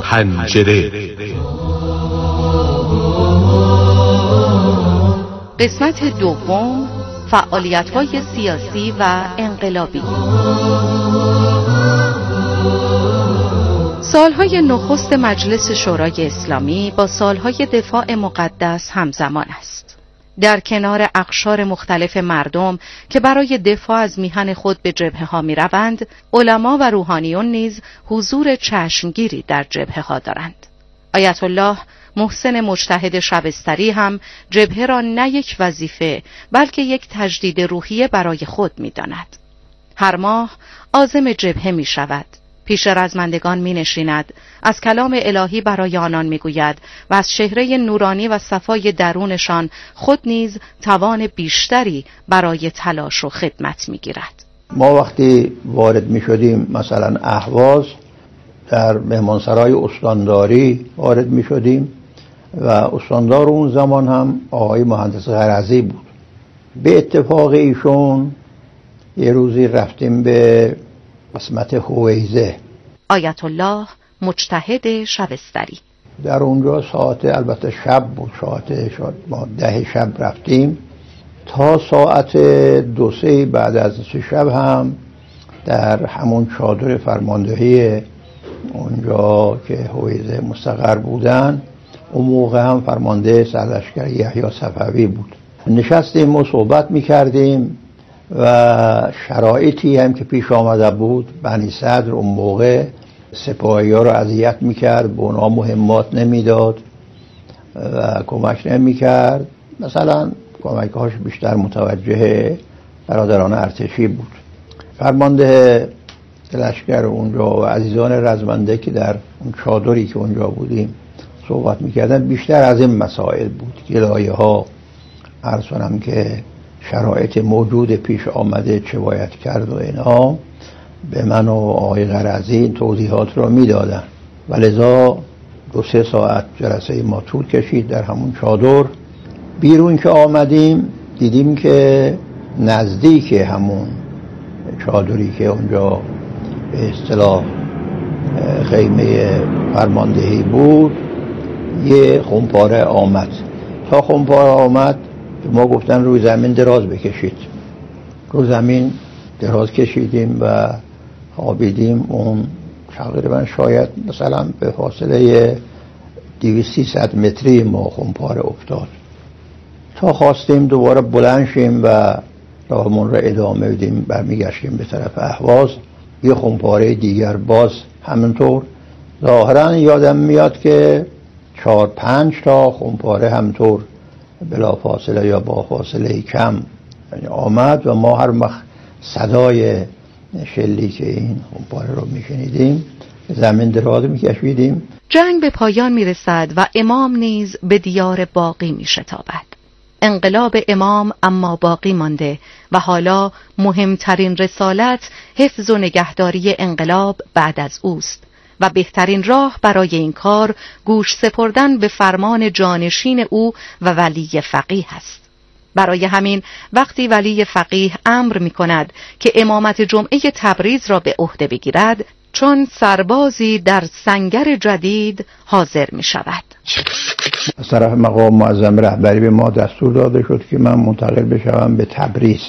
پنجره. قسمت دوم، فعالیت‌های سیاسی و انقلابی. سالهای نخست مجلس شورای اسلامی با سالهای دفاع مقدس همزمان است. در کنار اقشار مختلف مردم که برای دفاع از میهن خود به جبهه‌ها می‌روند، علما و روحانیون نیز حضور چشمگیری در جبهه‌ها دارند. آیت الله محسن مجتهد شبستری هم جبهه را نه یک وظیفه بلکه یک تجدید روحیه برای خود می‌داند. هر ماه عازم جبهه می‌شود، پیش رزمندگان می‌نشیند، از کلام الهی برای آنان می‌گوید و از چهره نورانی و صفای درونشان خود نیز توان بیشتری برای تلاش و خدمت می‌گیرد. ما وقتی وارد می‌شدیم مثلا اهواز، در مهمانسرای استانداری وارد می‌شدیم و استاندار اون زمان هم آقای مهندس غرضی بود. به اتفاق ایشون یه روزی رفتیم به قسمت هویزه. آیت الله مجتهد شبستری. در اونجا ساعت البته شب بود، ما 10 شب رفتیم تا ساعت 2-3 بعد از شب هم در همون چادر فرماندهی اونجا که هویزه مستقر بودن، اون موقع هم فرمانده سرلشکر یحیی صفوی بود. نشستیم و صحبت میکردیم و شرایطی هم که پیش آمده بود، بنی صدر اون موقع سپاهی ها رو اذیت میکرد، به اونا مهمات نمیداد و کمک نمیکرد. مثلا کمکهاش بیشتر متوجه برادران ارتشی بود. فرمانده لشکر اونجا و عزیزان رزمنده که در اون چادری که اونجا بودیم صحبت میکردن بیشتر از این مسائل بود، گلایه ها، عرض کنم که شرایط موجود پیش آمده چه باید کرد و اینا. به من و آقای غرضی این توضیحات رو میدادن و لذا 2-3 ساعت جلسه ما طول کشید در همون چادر. بیرون که آمدیم دیدیم که نزدیک همون چادری که اونجا به اصطلاح خیمه فرماندهی بود یه خمپاره آمد. تا خمپاره آمد ما گفتن روی زمین دراز بکشید. روی زمین دراز کشیدیم و خوابیدیم. اون تقریبا شاید مثلا به فاصله 200-300 متری ما خمپاره افتاد. تا خواستیم دوباره بلند شیم و راهمون را ادامه بدیم، برمیگشتیم به طرف اهواز، یه خمپاره دیگر باز همینطور. ظاهرا یادم میاد که 4-5 تا خمپاره همینطور بلا فاصله یا با فاصله کم آمد و ما هر وقت صدای شلیک این خمپاره رو میشنیدیم زمین دراز میکشیدیم. جنگ به پایان میرسد و امام نیز به دیار باقی میشتابد. انقلاب امام اما باقی مانده و حالا مهمترین رسالت حفظ و نگهداری انقلاب بعد از اوست و بهترین راه برای این کار گوش سپردن به فرمان جانشین او و ولی فقیه است. برای همین وقتی ولی فقیه امر می کند که امامت جمعه تبریز را به عهده بگیرد، چون سربازی در سنگر جدید حاضر می شود. از طرف مقام معظم رهبری به ما دستور داده شد که من منتقل بشوم به تبریز.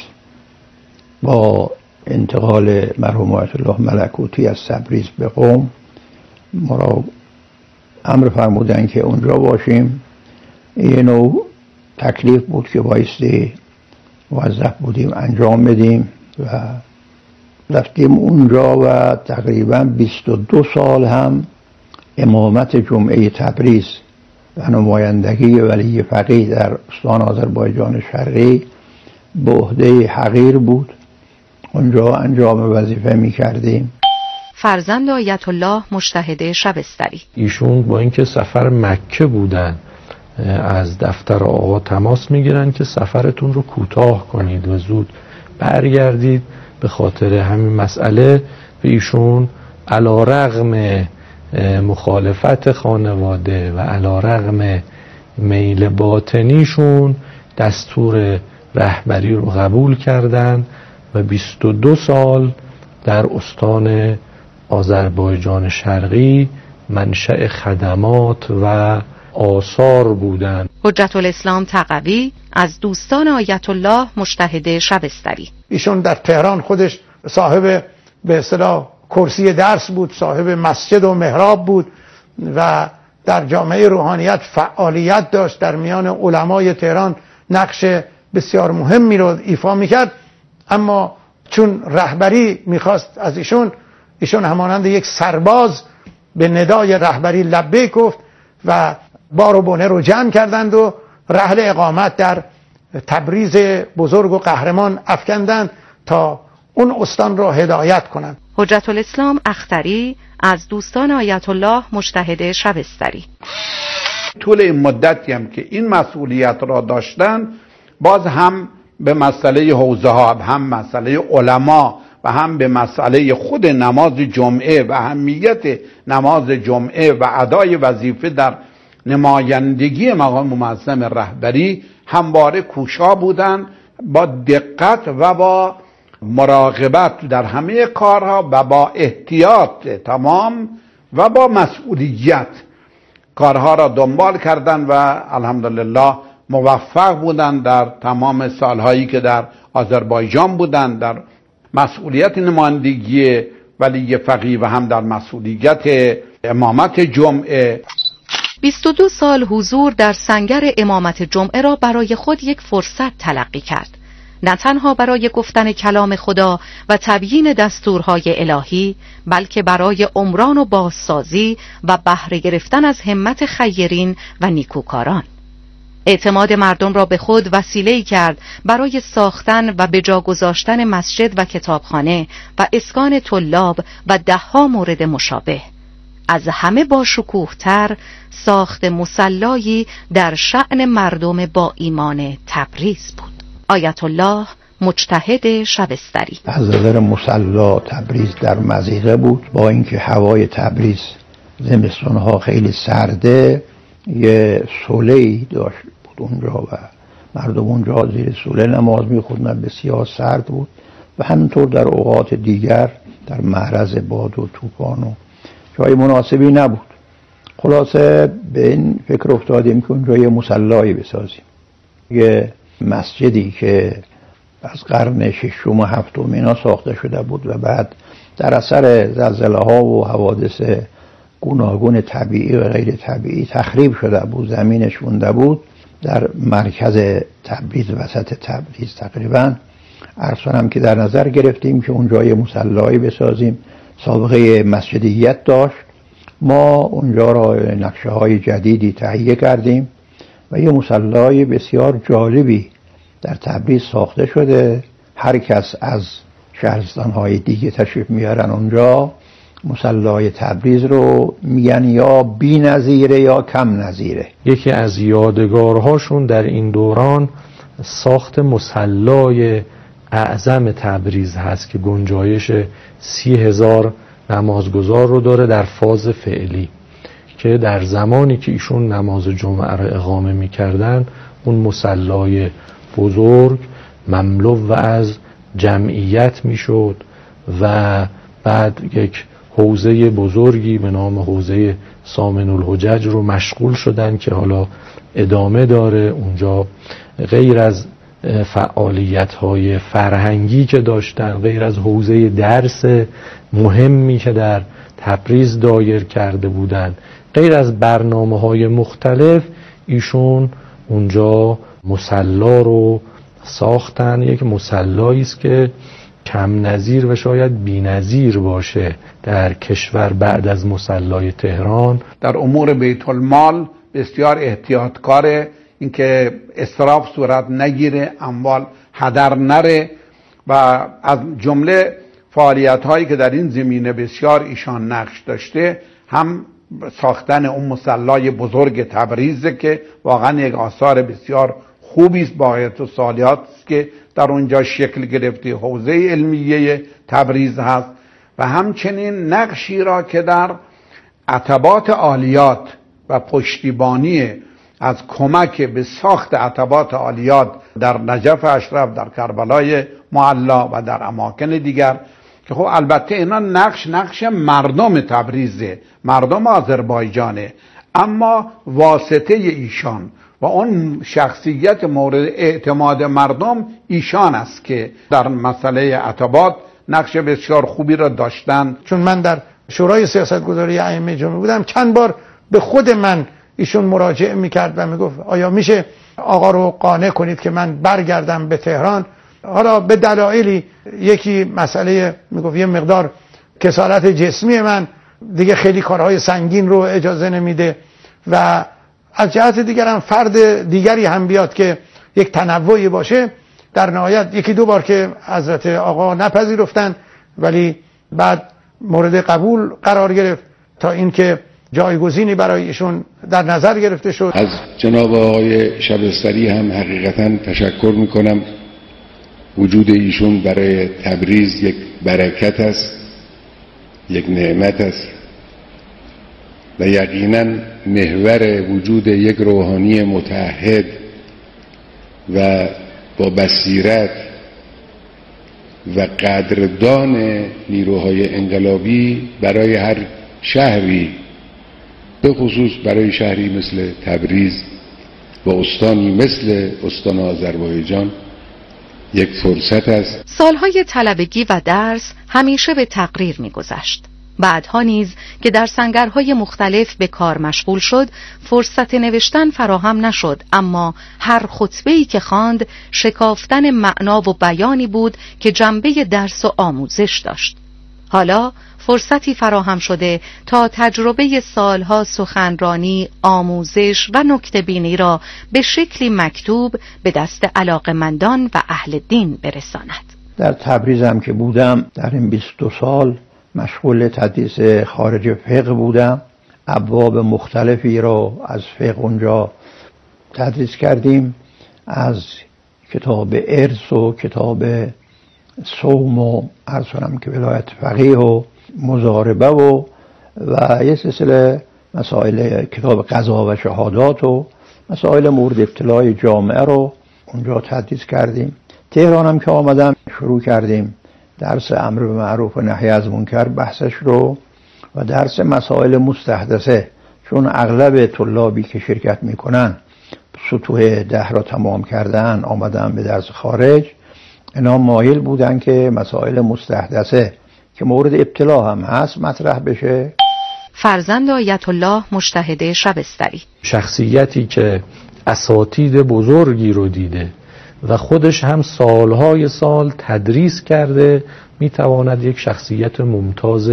با انتقال مرحوم آیت الله ملکوتی از تبریز به قم ما را امر فرمودن که اونجا باشیم. یه نوع تکلیف بود که بایستی موظف بودیم انجام بدیم و رفتیم اونجا و تقریبا 22 سال هم امامت جمعه تبریز و نمایندگی ولی فقیه در استان آذربایجان شرقی به عهده حقیر بود. اونجا انجام وظیفه می کردیم. فرزند آیت الله مجتهد شبستری. ایشون با اینکه سفر مکه بودن از دفتر آقا تماس میگیرن که سفرتون رو کوتاه کنید و زود برگردید. به خاطر همین مسئله به ایشون علی‌رغم مخالفت خانواده و علی‌رغم میل باطنیشون دستور رهبری رو قبول کردن و 22 سال در استان آذربایجان شرقی منشأ خدمات و آثار بودند. حجت الاسلام تقوی از دوستان آیت الله مجتهد شبستری. ایشون در تهران خودش صاحب به اصطلاح کرسی درس بود، صاحب مسجد و محراب بود و در جامعه روحانیت فعالیت داشت، در میان علمای تهران نقش بسیار مهمی رو ایفا میکرد. اما چون رهبری میخواست از ایشون همانند یک سرباز به ندای رهبری لبیک گفت و بار و بنه رو جمع کردند و رحل اقامت در تبریز بزرگ و قهرمان افکندند تا اون استان را هدایت کنند. حجت الاسلام اختری از دوستان آیت الله مجتهد شبستری. طول این مدتی هم که این مسئولیت را داشتن، باز هم به مسئله حوزه ها، هم مسئله علما و هم به مسئله خود نماز جمعه و اهمیت نماز جمعه و ادای وظیفه در نمایندگی مقام معظم رهبری همواره کوشا بودند، با دقت و با مراقبت در همه کارها و با احتیاط تمام و با مسئولیت کارها را دنبال کردند و الحمدلله موفق بودند در تمام سالهایی که در آذربایجان بودند، در مسئولیت نمایندگی ولی فقیه و هم در مسئولیت امامت جمعه. 22 سال حضور در سنگر امامت جمعه را برای خود یک فرصت تلقی کرد، نه تنها برای گفتن کلام خدا و تبیین دستورهای الهی، بلکه برای عمران و بازسازی و بهره گرفتن از همت خیرین و نیکوکاران. اعتماد مردم را به خود وسیله‌ای کرد برای ساختن و به جا گذاشتن مسجد و کتابخانه و اسکان طلاب و ده‌ها مورد مشابه. از همه با شکوه‌تر ساخت مصلایی در شأن مردم با ایمان تبریز بود. آیت الله مجتهد شبستری. از نظر مصلا تبریز در مضیقه بود، با اینکه هوای تبریز زمستانها خیلی سرده، یه صله‌ای داشت بود اونجا و مردم اونجا زیر صلح نماز می‌خوندن، بسیار سرد بود و همینطور در اوقات دیگر در معرض باد و طوفان و جای مناسبی نبود. خلاصه به این فکر افتادیم که اونجا یه مصلایی بسازیم، یه مسجدی که از قرن ششم و هفتم اینا ساخته شده بود و بعد در اثر زلزله‌ها و حوادث گوناگون طبیعی و غیر طبیعی تخریب شده بود، زمینش مونده بود در مرکز تبریز، وسط تبریز تقریبا. عرض کنم که در نظر گرفتیم که اونجا یه مصلایی بسازیم. سابقه مسجدیت داشت، ما اونجا را نقشه های جدیدی تهیه کردیم و یه مصلای بسیار جالبی در تبریز ساخته شده. هر کس از شهرستان‌های دیگه تشریف میارن اونجا، مصلای تبریز رو میگن یا بی نظیره یا کم نظیره. یکی از یادگارهاشون در این دوران ساخت مصلای اعظم تبریز هست که گنجایش 30,000 نمازگزار رو داره در فاز فعلی، که در زمانی که ایشون نماز جمعه رو اقامه میکردن اون مصلای بزرگ مملو و از جمعیت میشد و بعد یک حوزه بزرگی به نام حوزه سامن الحجج رو مشغول شدن که حالا ادامه داره. اونجا غیر از فعالیت‌های فرهنگی که داشتن، غیر از حوزه درس مهمی که در تبریز دایر کرده بودن، غیر از برنامه‌های مختلف، ایشون اونجا مصلا رو ساختن. یک مصلایی است که کم نظیر و شاید بی نظیر باشه در کشور بعد از مصلای تهران. در امور بیت المال بسیار احتیاطکاره، اینکه اسراف صورت نگیره، اموال هدر نره و از جمله فعالیت هایی که در این زمینه بسیار ایشان نقش داشته هم ساختن اون مصلای بزرگ تبریزه که واقعا یک آثار بسیار خوبی است، باقیت و صالحات است که در اونجا شکل گرفته. حوزه علمیه تبریز هست و همچنین نقشی را که در عتبات عالیات و پشتیبانی از کمک به ساخت عتبات عالیات در نجف اشرف، در کربلای معلا و در اماکن دیگر که خب البته اینا نقش مردم تبریزه، مردم آذربایجانه، اما واسطه ایشان و اون شخصیت مورد اعتماد مردم ایشان است که در مسئله عتبات نقش بسیار خوبی را داشتن. چون من در شورای سیاستگذاری ائمه جمهوری بودم، چند بار به خود من ایشون مراجعه میکرد و میگفت آیا میشه آقا رو قانع کنید که من برگردم به تهران. حالا به دلایلی، یکی مسئله میگفت یه مقدار کسالت جسمی من دیگه خیلی کارهای سنگین رو اجازه نمیده، و از جهت دیگر هم فرد دیگری هم بیاد که یک تنوعی باشه. در نهایت یکی دو بار که حضرت آقا نپذیرفتن، ولی بعد مورد قبول قرار گرفت تا اینکه جایگزینی برای ایشون در نظر گرفته شد. از جناب آقای شبستری هم حقیقتا تشکر میکنم. وجود ایشون برای تبریز یک برکت است، یک نعمت است و یقینا محور وجود یک روحانی متعهد و با بصیرت و قدردان نیروهای انقلابی برای هر شهری، به خصوص برای شهری مثل تبریز و استانی مثل استان آذربایجان یک فرصت است. سالهای طلبگی و درس همیشه به تقریر می‌گذشت. بعدها نیز که در سنگرهای مختلف به کار مشغول شد، فرصت نوشتن فراهم نشد، اما هر خطبه‌ای که خواند شکافتن معنا و بیانی بود که جنبه درس و آموزش داشت. حالا فرصتی فراهم شده تا تجربه سالها سخنرانی، آموزش و نکته‌بینی را به شکلی مکتوب به دست علاقه‌مندان و اهل دین برساند. در تبریز هم که بودم، در این 22 سال مشغول تدریس خارج فقه بودم. ابواب مختلفی را از فقه اونجا تدریس کردیم، از کتاب ارث و کتاب صوم و عرض کنم که ولایت فقیه و مضاربه و یه سلسله مسائل کتاب قضا و شهادات و مسائل مورد ابتلای جامعه رو اونجا تدریس کردیم. تهران هم که آمدم شروع کردیم درس امر به معروف و نهی از منکر بحثش رو و درس مسائل مستحدثه، چون اغلب طلابی که شرکت میکنن سطوح 10 را تمام کردن آمدن به درس خارج، اینا مایل بودن که مسائل مستحدثه که مورد ابتلا هم هست مطرح بشه. فرزند آیت الله مجتهد شبستری، شخصیتی که اساتید بزرگی رو دیده و خودش هم سالهای سال تدریس کرده، میتواند یک شخصیت ممتاز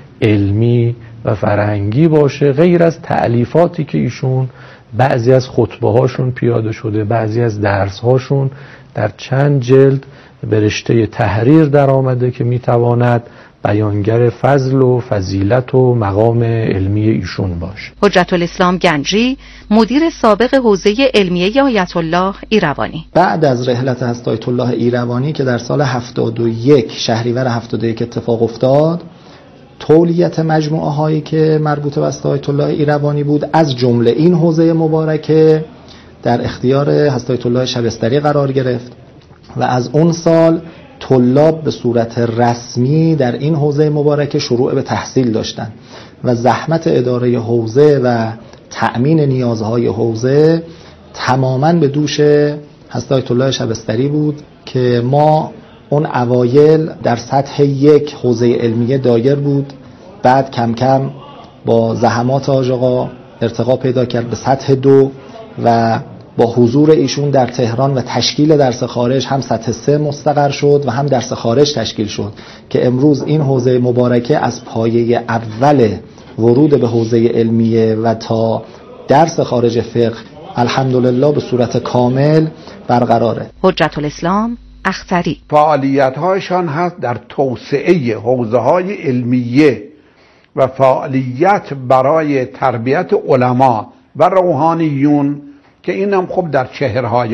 علمی و فرهنگی باشه. غیر از تألیفاتی که ایشون بعضی از خطبه هاشون پیاده شده، بعضی از درس هاشون در چند جلد به رشته تحریر در آمده که میتواند بیانگر فضل و فضیلت و مقام علمی ایشون باشه. حجت الاسلام گنجی، مدیر سابق حوزه علمیه آیت الله ایروانی، بعد از رحلت حضرت آیت الله ایروانی که در سال 71 شهریور 71 اتفاق افتاد، تولیت مجموعه هایی که مربوط به حضرت آیت الله ایروانی بود، از جمله این حوزه مبارکه، در اختیار حضرت آیت الله شبستری قرار گرفت و از اون سال طلاب به صورت رسمی در این حوزه مبارکه شروع به تحصیل داشتند و زحمت اداره حوزه و تأمین نیازهای حوزه تماماً به دوش حضرت آیت الله شبستری بود که ما اون اوایل در سطح 1 حوزه علمیه دایر بود، بعد کم کم با زحمات حاج آقا ارتقا پیدا کرد به سطح 2 و با حضور ایشون در تهران و تشکیل درس خارج هم سطح 3 مستقر شد و هم درس خارج تشکیل شد که امروز این حوزه مبارکه از پایه اول ورود به حوزه علمیه و تا درس خارج فقه الحمدلله به صورت کامل برقراره. حجت الاسلام اختری، فعالیت‌هایشان هست در توسعه حوزه‌های علمیه و فعالیت برای تربیت علما و روحانیون که اینم خب در چهرهای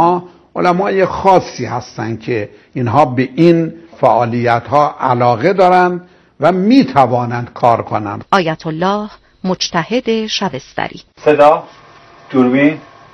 علمای خاصی هستند که اینها به این فعالیت‌ها علاقه دارند و میتوانند کار کنند. آیت الله مجتهد شبستری، صدا، دوربین،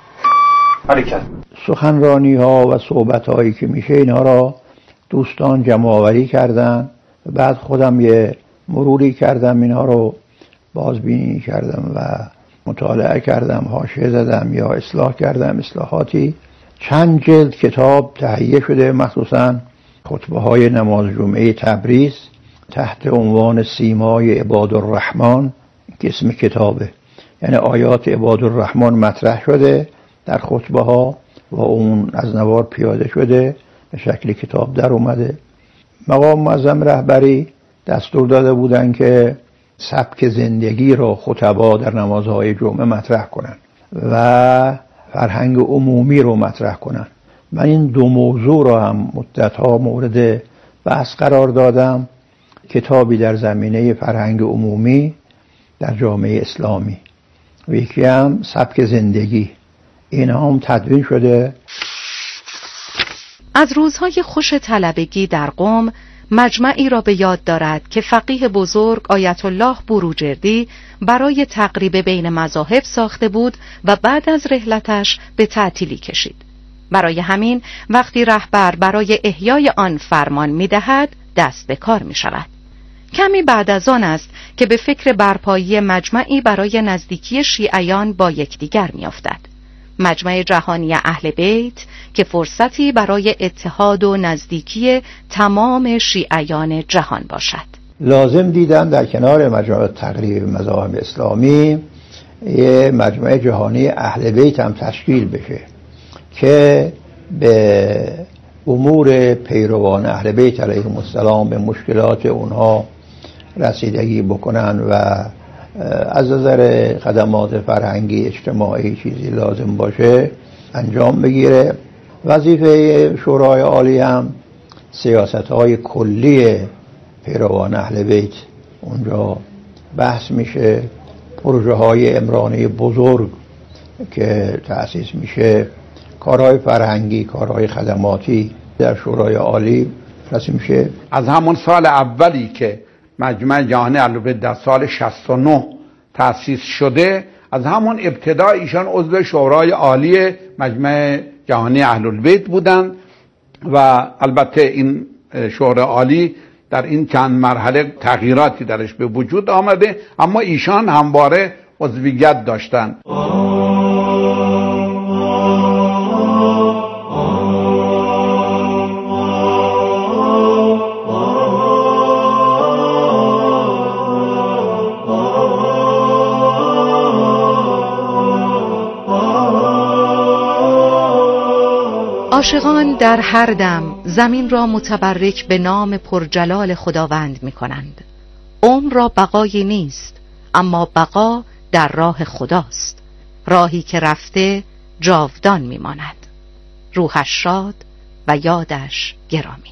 حرکت. سخنرانی ها و صحبت هایی که میشه اینها را دوستان جمع آوری کردن بعد خودم یه مروری کردم، اینها رو بازبینی کردم و مطالعه کردم، حاشیه زدم یا اصلاح کردم اصلاحاتی. چند جلد کتاب تهیه شده، مخصوصاً خطبه های نماز جمعه تبریز تحت عنوان سیمای عبادالرحمن که اسم کتابه، یعنی آیات عبادالرحمن مطرح شده در خطبه ها و اون از نوار پیاده شده به شکل کتاب در اومده. مقام معظم رهبری دستور داده بودن که سبک زندگی رو خطبا در نمازهای جمعه مطرح کنن و فرهنگ عمومی رو مطرح کنن. من این دو موضوع رو هم مدتها مورد بحث قرار دادم. کتابی در زمینه فرهنگ عمومی در جامعه اسلامی و یکی هم سبک زندگی، این هم تدوین شده. از روزهای خوش طلبگی در قم مجمعی را به یاد دارد که فقیه بزرگ آیت الله بروجردی برای تقریب بین مذاهب ساخته بود و بعد از رحلتش به تعطیلی کشید. برای همین وقتی رهبر برای احیای آن فرمان می‌دهد دست به کار می‌شود. کمی بعد از آن است که به فکر برپایی مجمعی برای نزدیکی شیعیان با یکدیگر می‌افتد. مجمع جهانی اهل بیت که فرصتی برای اتحاد و نزدیکی تمام شیعیان جهان باشد. لازم دیدن در کنار مجمع تقریب مذاهب اسلامی یه مجمع جهانی اهل بیت هم تشکیل بشه که به امور پیروان اهل بیت علیهم السلام، به مشکلات اونها رسیدگی بکنن و از نظر خدمات فرهنگی اجتماعی چیزی لازم باشه انجام بگیره. وظیفه شورای عالی هم سیاست‌های کلی پیروان اهل بیت اونجا بحث میشه. پروژه‌های عمرانی بزرگ که تأسیس میشه، کارهای فرهنگی، کارهای خدماتی در شورای عالی رسمی میشه. از همون سال اولی که مجمع جهانی اهل بیت در سال 69 تأسیس شده، از همون ابتدا ایشان عضو شورای عالی مجمع جهانی اهل بیت بودند و البته این شورای عالی در این چند مرحله تغییراتی درش به وجود آمده، اما ایشان همواره عضویت داشتند. عاشقان در هر دم زمین را متبرک به نام پرجلال خداوند می کنند. عمر را بقایی نیست، اما بقا در راه خداست، راهی که رفته جاودان می ماند. روحش شاد و یادش گرامی.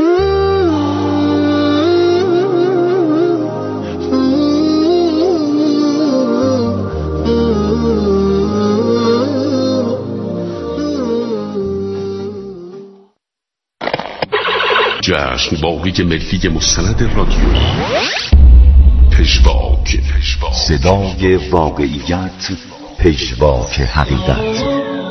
جشنواره ملی مستند رادیو پژواک، صدای واقعیت، پژواک حقیقت.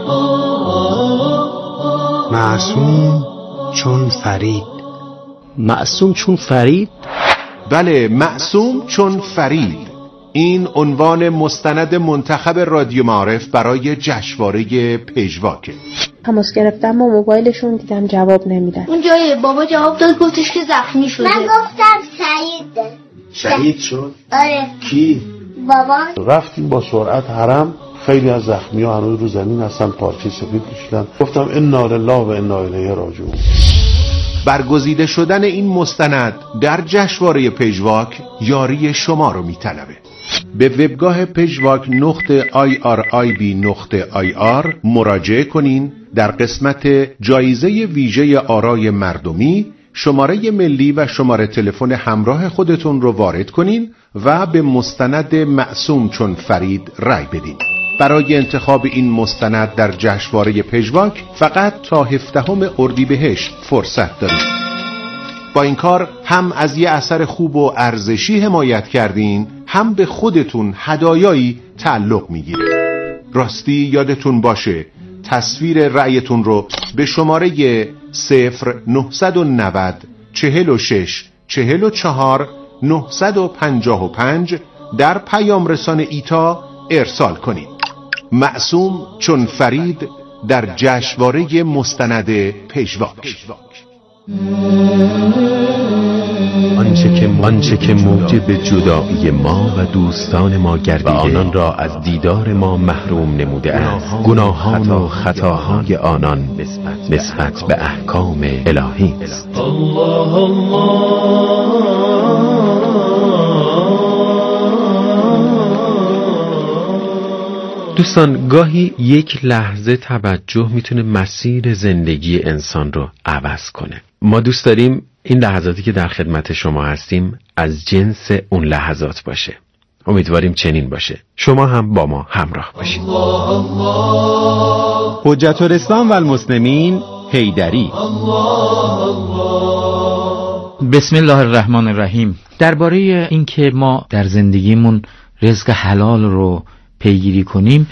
معصوم چون فرید. معصوم چون فرید؟ بله، معصوم چون فرید. این عنوان مستند منتخب رادیو معارف برای جشنواره پژواک. تماس گرفتم با موبایلشون، دیدم جواب نمیدن. اونجا بابا جواب داد، گفتش که زخمی شده. من گفتم شهید. شهید شد؟ آره. کی؟ بابا. رفتیم با سرعت حرم، خیلی از زخمی‌ها هنوز رو زمین هستن، پارچه سفید کشیدن. گفتم انا لله و انا الیه راجعون. برگزیده شدن این مستند در جشنواره پژواک یاری شما رو میطلبه. به وبگاه pejvak.irib.ir مراجعه کنین. در قسمت جایزه ویژه آرای مردمی شماره ملی و شماره تلفن همراه خودتون رو وارد کنین و به مستند معصوم چون فرید رای بدین. برای انتخاب این مستند در جشنواره پژواک فقط تا 17 اردیبهشت فرصت دارید. با این کار هم از یه اثر خوب و ارزشی حمایت کردین، هم به خودتون هدایایی تعلق میگیره. راستی یادتون باشه تصویر رأیتون رو به شماره 0990 46 44 955 در پیام رسان ایتا ارسال کنید. معصوم چون فرید در جشنواره مستند پژواک. آنچه که موجب جدایی ما و دوستان ما گردیده و آنان را از دیدار ما محروم نموده است، گناهان و خطاهای آنان نسبت به احکام الهی است. دوستان، گاهی یک لحظه توجه میتونه مسیر زندگی انسان رو عوض کنه. ما دوست داریم این لحظاتی که در خدمت شما هستیم از جنس اون لحظات باشه. امیدواریم چنین باشه. شما هم با ما همراه باشید. حجت الاسلام و المسلمین حیدری. بسم الله الرحمن الرحیم. درباره اینکه ما در زندگیمون رزق حلال رو پیگیری کنیم،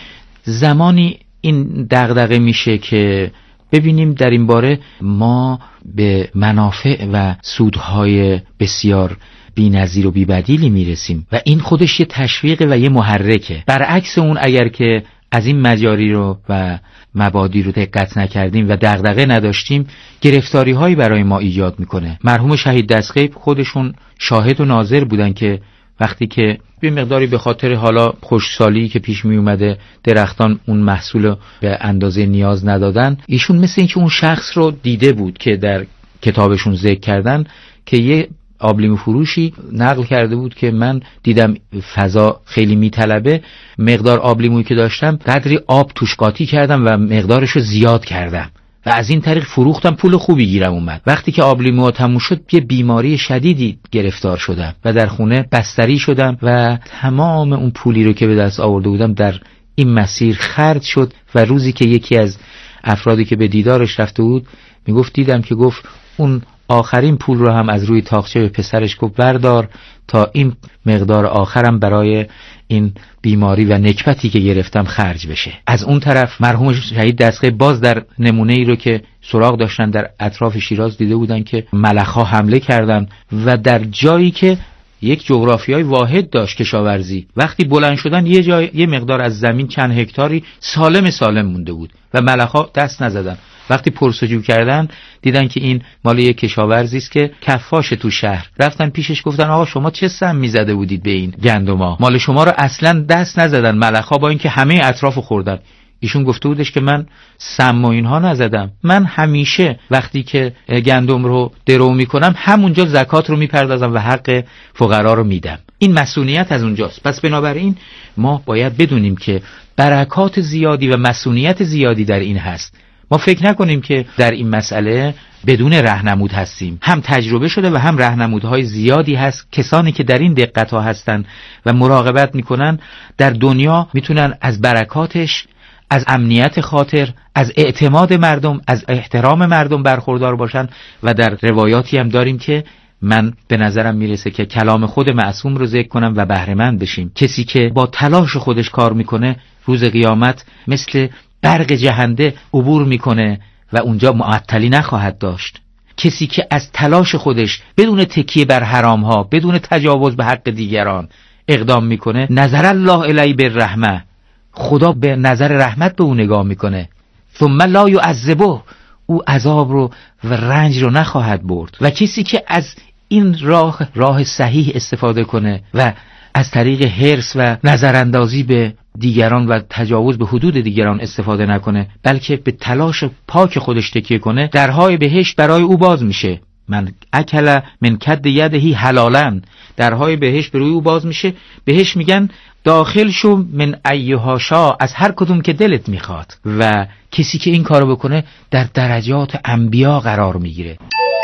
زمانی این دغدغه میشه که ببینیم در این باره ما به منافع و سودهای بسیار بی‌نظیر و بی‌بدیلی میرسیم و این خودش یه تشویق و یه محرکه. برعکس اون اگر که از این مجاری رو و مبادی رو دقت نکردیم و دغدغه نداشتیم، گرفتاری هایی برای ما ایجاد میکنه. مرحوم شهید دستغیب خودشون شاهد و ناظر بودن که وقتی که به مقداری به خاطر حالا خشکسالی که پیش می اومده درختان اون محصول به اندازه نیاز ندادن، ایشون مثل اینکه اون شخص رو دیده بود که در کتابشون ذکر کردن که یه آبلیمو فروشی نقل کرده بود که من دیدم فضا خیلی میطلبه، مقدار آبلیمویی که داشتم قدری آب توش قاطی کردم و مقدارش رو زیاد کردم و از این طریق فروختم، پول خوبی گیرم اومد. وقتی که آبلیمو تموم شد یه بیماری شدیدی گرفتار شدم و در خونه بستری شدم و تمام اون پولی رو که به دست آورده بودم در این مسیر خرج شد و روزی که یکی از افرادی که به دیدارش رفته بود میگفت دیدم که گفت اون آخرین پول رو هم از روی تاقچه به پسرش گفت بردار تا این مقدار آخرم برای این بیماری و نکبتی که گرفتم خرج بشه. از اون طرف مرحوم شهید دستغیب باز در نمونه ای رو که سراغ داشتن در اطراف شیراز دیده بودن که ملخ‌ها حمله کردن و در جایی که یک جغرافیای واحد داشت کشاورزی، وقتی بلند شدن یه مقدار از زمین چند هکتاری سالم مونده بود و ملخ‌ها دست نزدن. وقتی پرسجو کردن دیدن که این مال یک کشاورزی است که کفاش تو شهر. رفتن پیشش گفتن آقا شما چه سمی زده بودید به این گندما؟ مال شما رو اصلا دست نزدن ملخ‌ها، با اینکه همه اطرافو خوردن. ایشون گفته بودش که من سم و اینها نزدم، من همیشه وقتی که گندم رو درو میکنم همونجا زکات رو میپردازم و حق فقرا رو میدم. این مسئولیت از اونجاست. پس بنابراین ما باید بدونیم که برکات زیادی و مسئولیت زیادی در این هست. ما فکر نکنیم که در این مسئله بدون راهنمود هستیم. هم تجربه شده و هم راهنمودهای زیادی هست. کسانی که در این دقت‌ها هستن و مراقبت میکنن در دنیا میتونن از برکاتش، از امنیت خاطر، از اعتماد مردم، از احترام مردم برخوردار باشن. و در روایاتی هم داریم که من به نظرم میرسه که کلام خود معصوم رو ذکر کنم و بهره مند بشیم. کسی که با تلاش خودش کار میکنه روز قیامت مثل برق جهنده عبور میکنه و اونجا معطلی نخواهد داشت. کسی که از تلاش خودش بدون تکیه بر حرام ها، بدون تجاوز به حق دیگران اقدام میکنه، نظر الله الیه بالرحمه، خدا به نظر رحمت به او نگاه میکنه. ثم لا یعذبه، او عذاب رو و رنج رو نخواهد برد. و کسی که از این راه صحیح استفاده کنه و از طریق حرص و نظراندازی به دیگران و تجاوز به حدود دیگران استفاده نکنه، بلکه به تلاش پاک خودش تکیه کنه، درهای بهشت برای او باز میشه. من اکل من کد یدهی حلالا، درهای بهشت برای او باز میشه. بهش میگن داخل شو من ایها شا، از هر کدوم که دلت میخواد. و کسی که این کارو بکنه در درجات انبیا قرار میگیره.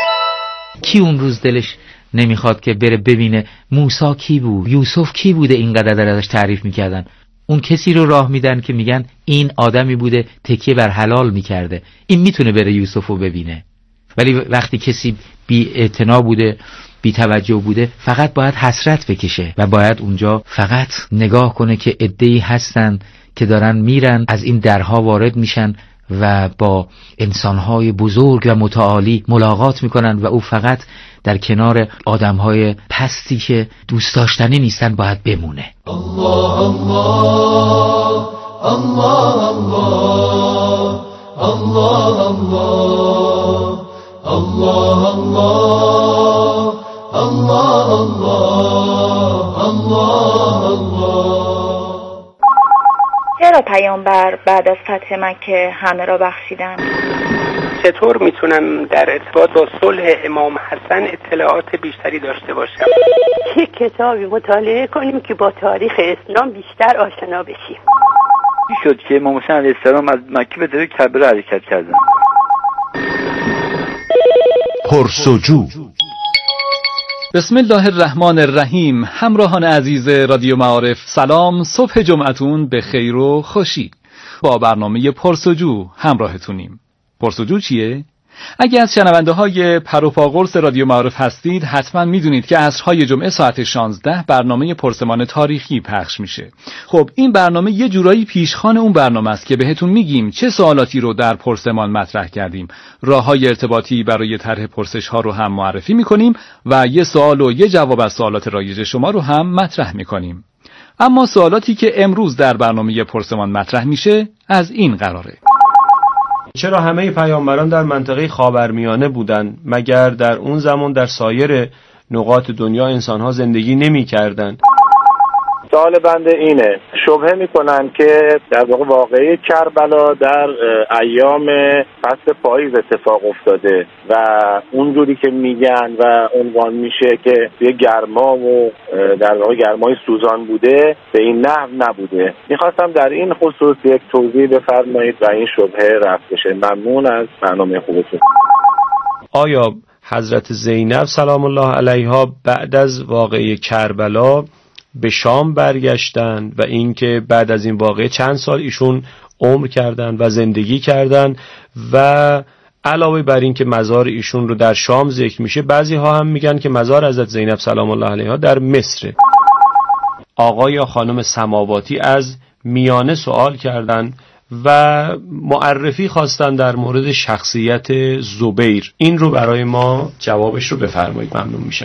کی اون روز دلش نمیخواد که بره ببینه موسی کی بود، یوسف کی بوده اینقدر ازش تعریف میکردن؟ اون کسی رو راه میدن که میگن این آدمی بوده تکیه بر حلال میکرده، این میتونه بره یوسف رو ببینه. ولی وقتی کسی بی اعتنا بوده، بی توجه بوده، فقط باید حسرت بکشه و باید اونجا فقط نگاه کنه که عده‌ای هستن که دارن میرن، از این درها وارد میشن و با انسانهای بزرگ و متعالی ملاقات میکنن و او فقط در کنار آدمهای پستی که دوست داشتنی نیستن باید بمونه. الله الله الله الله الله الله الله الله الله الله. چرا پیامبر بعد از فتح مکه همه را بخشیدند؟ چطور میتونم در ارتباط با صلح امام حسن اطلاعات بیشتری داشته باشم؟ چه کتابی مطالعه کنیم که با تاریخ اسلام بیشتر آشنا بشیم؟ چی شد که امام حسن علیه السلام از مکه به طرف کربلا حرکت کردن؟ پرسجو. بسم الله الرحمن الرحیم. همراهان عزیز رادیو معارف، سلام، صبح جمعتون به خیر و خوشی. با برنامه پرسجو همراهتونیم. پرسجو چیه؟ اگه از شنونده های پروپاگورس رادیو معارف هستید حتما میدونید که عصرهای جمعه ساعت 16 برنامه پرسمان تاریخی پخش میشه. خب این برنامه یه جورایی پیشخوان اون برنامه است که بهتون میگیم چه سوالاتی رو در پرسمان مطرح کردیم، راههای ارتباطی برای طرح پرسش ها رو هم معرفی میکنیم و یه سوال و یه جواب از سوالات رایج شما رو هم مطرح میکنیم. اما سوالاتی که امروز در برنامه پرسمان مطرح میشه از این قراره: چرا همه پیامبران در منطقه خاورمیانه بودند مگر در اون زمان در سایر نقاط دنیا انسان‌ها زندگی نمی‌کردند؟ سوال بنده اینه، شبهه میکنن که در واقعه کربلا در ایام فصل پاییز اتفاق افتاده و اونجوری که میگن و عنوان میشه که یه گرما و در واقع گرمای سوزان بوده، به این نحو نبوده. میخواستم در این خصوص یک توضیح بفرمایید و این شبهه رفع بشه. ممنون از برنامه خوبتون. آیا حضرت زینب سلام الله علیها بعد از واقعه کربلا به شام برگشتن و اینکه بعد از این واقعه چند سال ایشون عمر کردن و زندگی کردن و علاوه بر این که مزار ایشون رو در شام ذکر میشه، بعضی ها هم میگن که مزار حضرت زینب سلام الله علیها در مصر. آقای یا خانم سماواتی از میانه سوال کردن و معرفی خواستن در مورد شخصیت زبیر. این رو برای ما جوابش رو بفرمایید، ممنون میشم.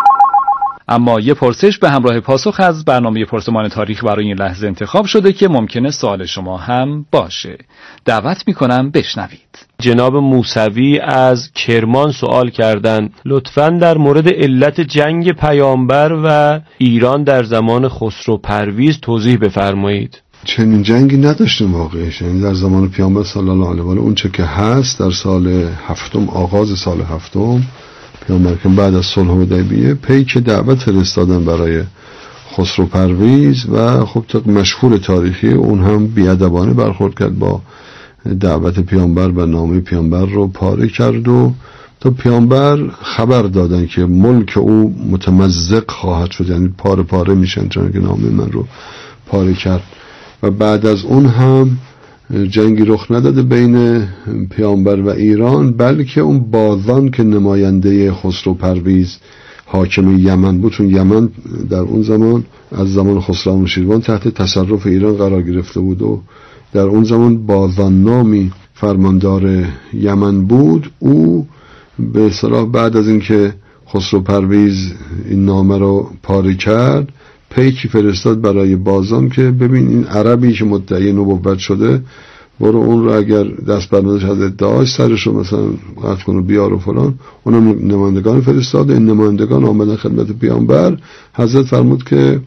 اما یه پرسش به همراه پاسخ از برنامه پرسمان تاریخ برای این لحظه انتخاب شده که ممکنه سوال شما هم باشه. دعوت میکنم بشنوید. جناب موسوی از کرمان سوال کردن لطفاً در مورد علت جنگ پیامبر و ایران در زمان خسرو پرویز توضیح بفرمایید. چنین جنگی نداشتیم واقعش، یعنی در زمان پیامبر صلی الله علیه و آله اون چه که هست در سال هفتم، آغاز سال هفتم پیامبر که بعد از صلح حدیبیه پیک دعوت فرستادن برای خسرو پرویز و خب طبق مشهور تاریخی اون هم بیادبانه برخورد کرد با دعوت پیامبر و نامه پیامبر رو پاره کرد و تا پیامبر خبر دادن که ملک او متمزق خواهد شد، یعنی پاره پاره میشن چون که نامه من رو پاره کرد. و بعد از اون هم جنگی رخ نداده بین پیامبر و ایران، بلکه اون بازان که نماینده خسرو پرویز حاکم یمن بود، چون یمن در اون زمان از زمان خسروانوشیروان تحت تصرف ایران قرار گرفته بود و در اون زمان بازان نامی فرماندار یمن بود. او به اصطلاح بعد از اینکه خسرو پرویز این نامه رو پاره کرد پیکی فرستاد برای بازان که ببین این عربی که مدعی نبوت شده، برو اون رو اگر دست برندش از ادعاش سرش رو مثلا قطع کن و بیار و فلان. اونم نمایندگان فرستاد. این نمایندگان آمدن خدمت پیامبر. حضرت فرمود که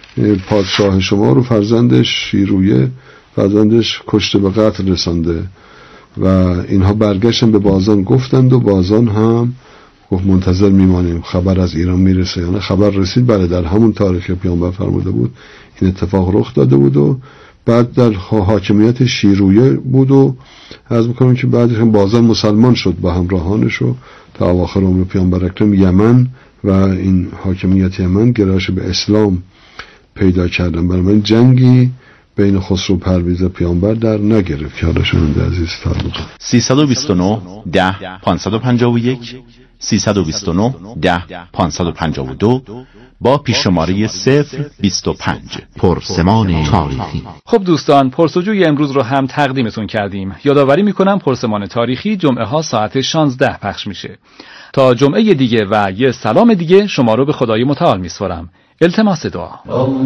پادشاه شما رو فرزندش شیرویه، فرزندش کشته به قتل رسانده و اینها برگشتن به بازان گفتند و بازان هم گفت منتظر میمانیم خبر از ایران میرسه. یعنی خبر رسید، بله در همون تاریخ پیامبر فرموده بود این اتفاق رخ داده بود و بعد در حاکمیت شیرویه بود و عرض میکنم که بعدش هم بازان مسلمان شد با همراهانش و تا اواخر عمر پیامبر اکرم یمن و این حاکمیت یمن گرایش به اسلام پیدا کردن. بنابراین جنگی بین خسرو پرویز و پیامبر در نگرفت. که حالا شنونده عزیز فرمود 329 10 551 329 10 552 با پیششماره 025 پرسمان تاریخی. خب دوستان، پرسجوی امروز رو هم تقدیمتون کردیم. یادآوری میکنم پرسمان تاریخی جمعه ها ساعت 16 پخش میشه. تا جمعه دیگه و یه سلام دیگه شما رو به خدای متعال میسپارم. التماس دعا.